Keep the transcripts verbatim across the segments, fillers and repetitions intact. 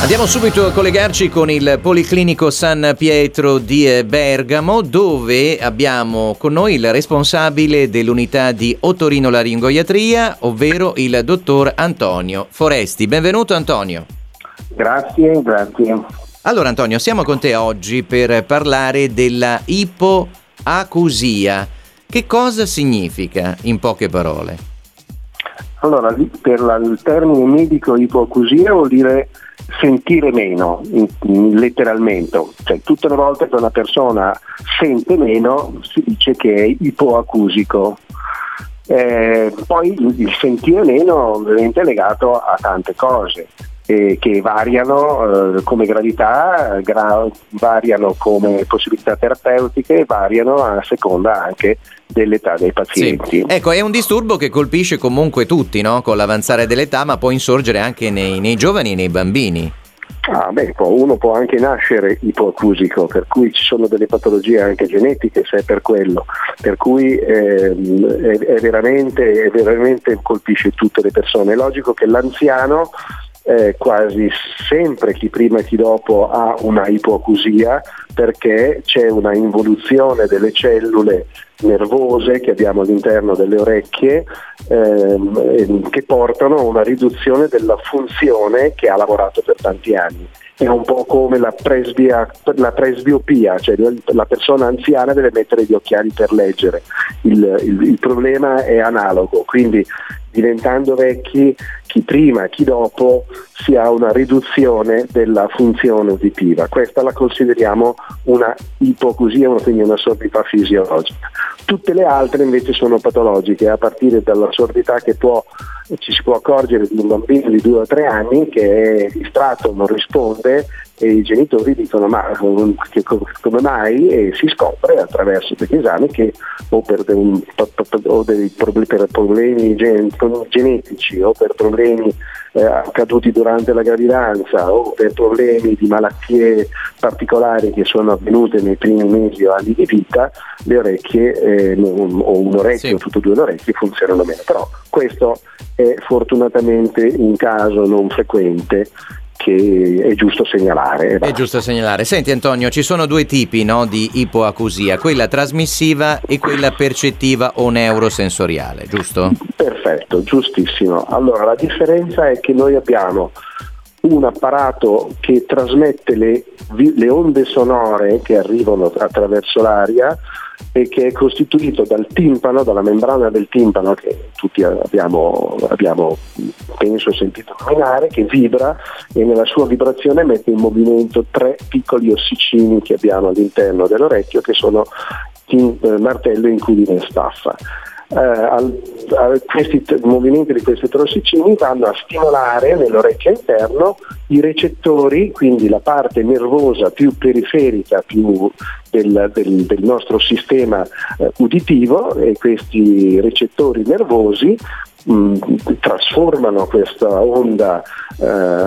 Andiamo subito a collegarci con il Policlinico San Pietro di Bergamo, dove abbiamo con noi il responsabile dell'unità di otorinolaringoiatria, ovvero il dottor Antonio Foresti. Benvenuto Antonio. Grazie, grazie. Allora Antonio, siamo con te oggi per parlare della ipoacusia. Che cosa significa in poche parole? Allora, per la, il termine medico ipoacusia vuol dire sentire meno, in, in, letteralmente, cioè tutte le volte che una persona sente meno si dice che è ipoacusico. Eh, poi il sentire meno ovviamente è legato a tante cose eh, che variano eh, come gravità, gra- variano come possibilità terapeutiche, variano a seconda anche dell'età dei pazienti. Sì. Ecco, è un disturbo che colpisce comunque tutti, no? Con l'avanzare dell'età, ma può insorgere anche nei, nei giovani e nei bambini. Ah, beh, uno può anche nascere ipoacusico, per cui ci sono delle patologie anche genetiche, se è per quello, per cui ehm, è, è veramente, è veramente colpisce tutte le persone. È logico che l'anziano Eh, quasi sempre chi prima e chi dopo ha una ipoacusia, perché c'è una involuzione delle cellule nervose che abbiamo all'interno delle orecchie ehm, che portano a una riduzione della funzione che ha lavorato per tanti anni. È un po' come la, presbia, la presbiopia, cioè la persona anziana deve mettere gli occhiali per leggere. Il, il, il problema è analogo, quindi diventando vecchi, chi prima, chi dopo, si ha una riduzione della funzione uditiva. Questa la consideriamo una ipoacusia, quindi una sordità fisiologica. Tutte le altre invece sono patologiche, a partire dalla sordità che può, ci si può accorgere di un bambino di due o tre anni che è distratto, non risponde, e i genitori dicono ma che, come mai, e si scopre attraverso degli esami che o per, un, o dei problemi, per problemi gen, genetici o per problemi eh, accaduti durante la gravidanza o per problemi di malattie particolari che sono avvenute nei primi mesi o anni di vita, le orecchie eh, non, o un orecchio sì. o tutte e due le orecchie funzionano meno. Però questo è fortunatamente un caso non frequente, che è giusto segnalare. È giusto segnalare. Senti Antonio, ci sono due tipi, no, di ipoacusia, quella trasmissiva e quella percettiva o neurosensoriale, giusto? Perfetto, giustissimo. Allora, la differenza è che noi abbiamo un apparato che trasmette le, le onde sonore che arrivano attraverso l'aria e che è costituito dal timpano, dalla membrana del timpano che tutti abbiamo, abbiamo penso sentito nominare, che vibra e nella sua vibrazione mette in movimento tre piccoli ossicini che abbiamo all'interno dell'orecchio, che sono in, eh, martello, incudine e staffa. Eh, al, a questi t- movimenti di questi tre ossicini vanno a stimolare nell'orecchio interno i recettori, quindi la parte nervosa più periferica più del, del, del nostro sistema eh, uditivo, e questi recettori nervosi mh, trasformano questa onda eh,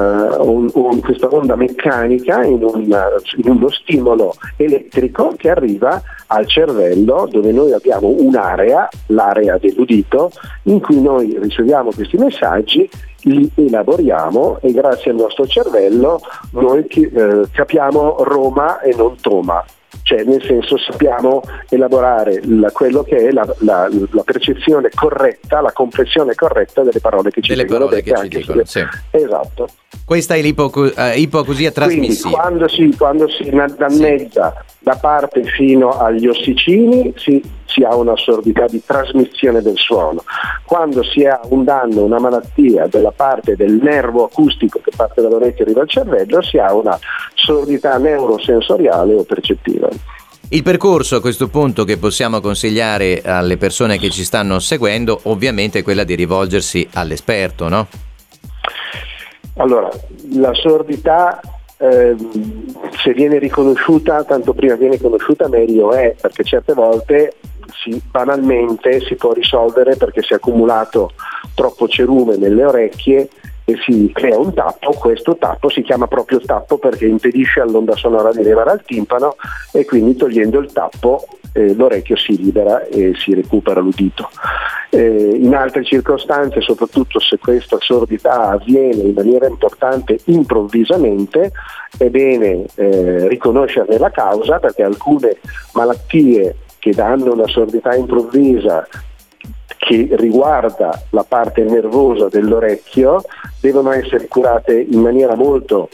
un, un, questa onda meccanica in, una, in uno stimolo elettrico che arriva al cervello, dove noi abbiamo un'area, l'area dell'udito, in cui noi riceviamo questi messaggi, li elaboriamo e grazie al nostro cervello noi eh, capiamo Roma e non Toma. Cioè, nel senso, sappiamo elaborare la, quello che è la, la, la percezione corretta, la compressione corretta delle parole che ci delle dicono. Parole che ci dicono sì. Esatto. Questa è l'ipoacusia trasmissiva. Quindi quando si, quando si danneggia sì. da parte fino agli ossicini si, si ha una sordità di trasmissione del suono. Quando si ha un danno, una malattia della parte del nervo acustico che parte dall'orecchio e arriva al cervello, si ha una sordità neurosensoriale o percettiva. Il percorso a questo punto che possiamo consigliare alle persone che ci stanno seguendo ovviamente è quella di rivolgersi all'esperto, no? Allora, la sordità eh, se viene riconosciuta, tanto prima viene conosciuta meglio è, perché certe volte si, banalmente si può risolvere perché si è accumulato troppo cerume nelle orecchie e si crea un tappo. Questo tappo si chiama proprio tappo perché impedisce all'onda sonora di arrivare al timpano, e quindi togliendo il tappo eh, l'orecchio si libera e si recupera l'udito. Eh, in altre circostanze, soprattutto se questa sordità avviene in maniera importante improvvisamente, è bene eh, riconoscerne la causa, perché alcune malattie che danno una sordità improvvisa che riguarda la parte nervosa dell'orecchio devono essere curate in maniera molto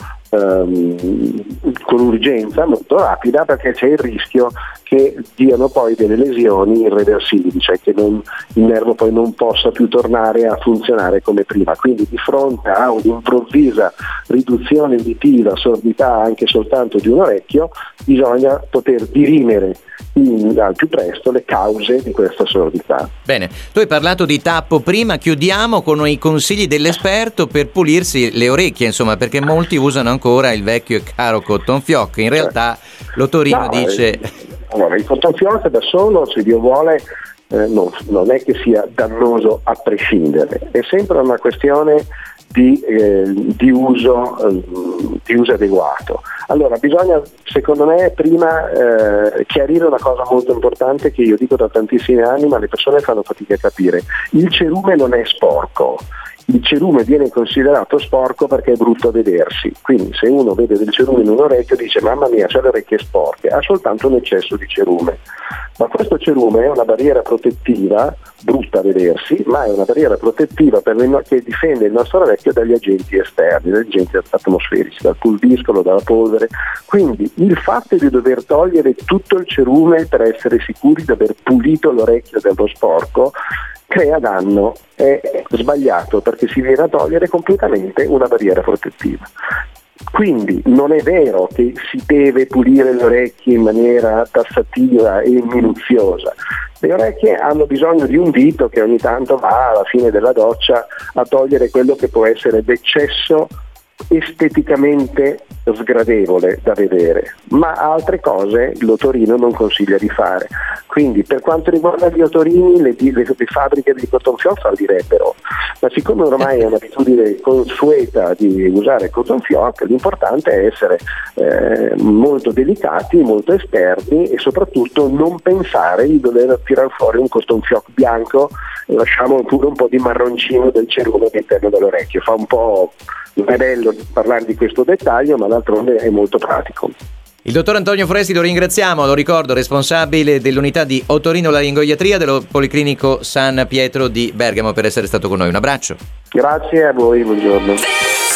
ehm, con urgenza, molto rapida, perché c'è il rischio che diano poi delle lesioni irreversibili, cioè che non, il nervo poi non possa più tornare a funzionare come prima. Quindi di fronte a un'improvvisa riduzione uditiva, sordità anche soltanto di un orecchio, bisogna poter dirimere in, al più presto le cause di questa sordità. Bene, tu hai parlato di tappo prima, chiudiamo con i consigli dell'esperto per pulirsi le orecchie, insomma, perché molti usano ancora il vecchio e caro cotton fioc. In realtà l'otorino no, dice... Allora, il cotton fioc da solo, se Dio vuole, eh, non, non è che sia dannoso a prescindere, è sempre una questione di, eh, di, uso, eh, di uso adeguato. Allora, bisogna, secondo me, prima eh, chiarire una cosa molto importante che io dico da tantissimi anni, ma le persone fanno fatica a capire. Il cerume non è sporco. Il cerume viene considerato sporco perché è brutto a vedersi, quindi se uno vede del cerume in un orecchio dice mamma mia, c'ha le orecchie sporche, ha soltanto un eccesso di cerume. Ma questo cerume è una barriera protettiva, brutta a vedersi, ma è una barriera protettiva per le, che difende il nostro orecchio dagli agenti esterni, dagli agenti atmosferici, dal pulviscolo, dalla polvere. Quindi il fatto di dover togliere tutto il cerume per essere sicuri di aver pulito l'orecchio dallo sporco crea danno, è sbagliato, perché si viene a togliere completamente una barriera protettiva. Quindi non è vero che si deve pulire le orecchie in maniera tassativa e minuziosa. Le orecchie hanno bisogno di un dito che ogni tanto va alla fine della doccia a togliere quello che può essere d'eccesso esteticamente sgradevole da vedere, ma altre cose l'otorino non consiglia di fare. Quindi per quanto riguarda gli otorini, le, le, le fabbriche di cotton fioc fallirebbero, ma siccome ormai è un'abitudine consueta di usare cotton fioc, l'importante è essere eh, molto delicati, molto esperti, e soprattutto non pensare di dover tirar fuori un cotton fioc bianco e lasciamo pure un po' di marroncino del cerume all'interno dell'orecchio. Fa un po', non è bello parlare di questo dettaglio, ma d'altronde è molto pratico. Il dottor Antonio Foresti lo ringraziamo, lo ricordo, responsabile dell'unità di otorinolaringoiatria dello Policlinico San Pietro di Bergamo, per essere stato con noi. Un abbraccio. Grazie a voi, buongiorno.